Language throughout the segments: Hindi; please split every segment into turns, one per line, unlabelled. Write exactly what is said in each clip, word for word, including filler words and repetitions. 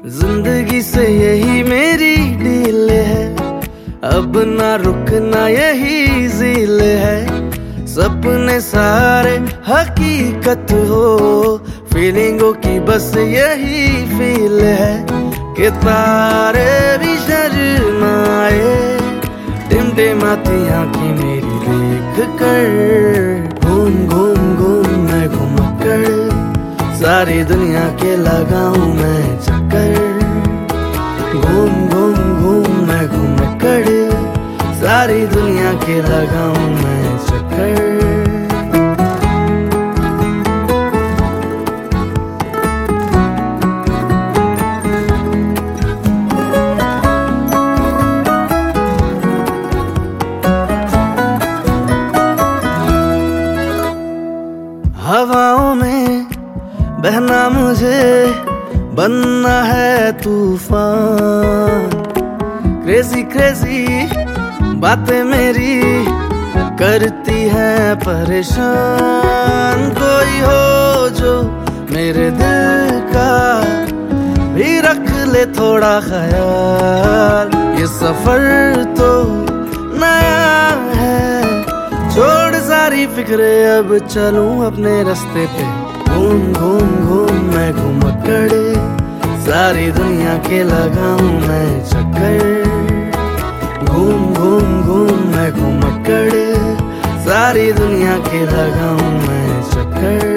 जिंदगी से यही मेरी डील है, अब ना रुकना यही ज़ील है। सपने सारे हकीकत हो, फीलिंगों की बस यही फील है कि तारे भी शर्माए, टिमटिमाती आंखें मेरी देख कर। घूम घूम घूम मैं घुमक्कड़, सारी दुनिया के लगाऊं मैं चक्कर। घूम घूम घूम मैं घुमक्कड़, सारी दुनिया के लगाऊं मैं चक्कर। हवाओं में बहना मुझे, बनना है तूफान। क्रेजी क्रेजी बातें मेरी करती हैं परेशान। कोई हो जो मेरे दिल का भी रख ले थोड़ा ख्याल, ये सफर तो नया है। छोड़ सारी फिक्रे अब चलूं अपने रास्ते पे। घूम घूम घूम मैं घुमक्कड़, सारी दुनिया के लगाऊं मैं चक्कर। घूम घूम घूम मैं घुमक्कड़, सारी दुनिया के लगाऊं मैं चक्कर।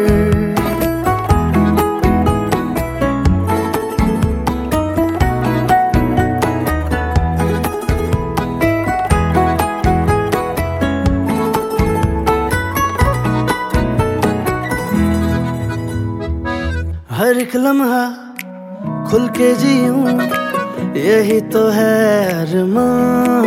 हर एक लम्हा खुल के जीऊं, यही तो है अरमान।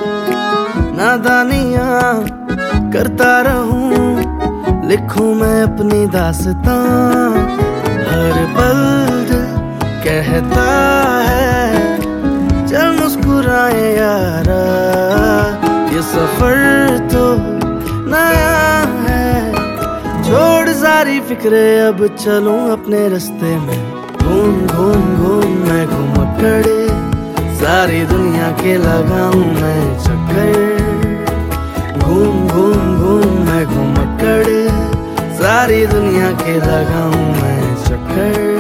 नादानियां करता रहूं, लिखूं मैं अपनी दास्तां। हर पल कहता है चल मुस्कुराए यारा, ये सफर तो नया है। छोड़ सारी फिक्रे अब चलूं अपने रास्ते में। घूम घूम घूम मैं घुमक्कड़, सारी दुनिया के लगाऊं मैं चक्कर। घूम घूम घूम मैं घुमक्कड़, सारी दुनिया के लगाऊं मैं चक्कर।